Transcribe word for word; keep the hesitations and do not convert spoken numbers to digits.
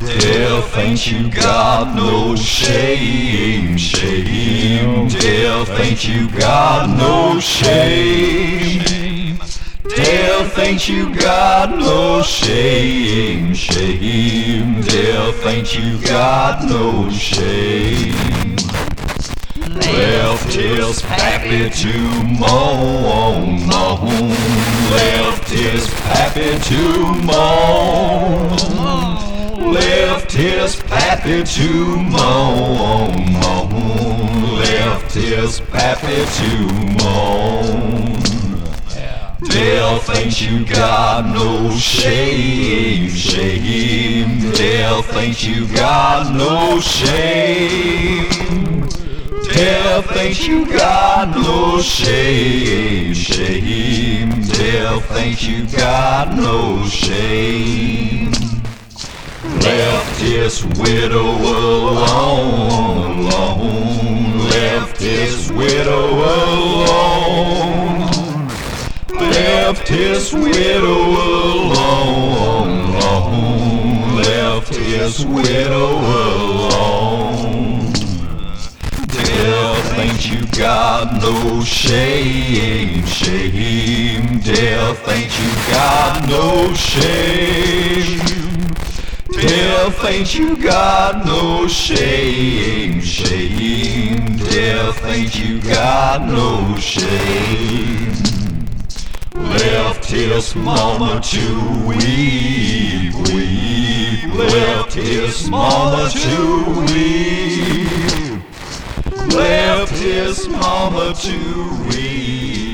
Death ain't you got no shame, shame. Death ain't you got no shame. Death ain't you got no shame, shame. Death ain't you got no shame. Left his pappy to moan, moan. Left his pappy to moan. Left his pappy to moan, moan. Left his pappy to moan. Death ain't you got no shame, shame. Death ain't you got no shame. Death ain't you got no shame, shame. Death ain't you got no shame. Left his widow alone, alone. Left his widow alone. Left his widow alone, alone. Left his widow alone. Death ain't you got no shame, shame. Death ain't you got no shame. Death ain't you got no shame, shame. Death ain't you got no shame. Left his mama to weep, weep. Left his mama to weep. Left his mama to weep.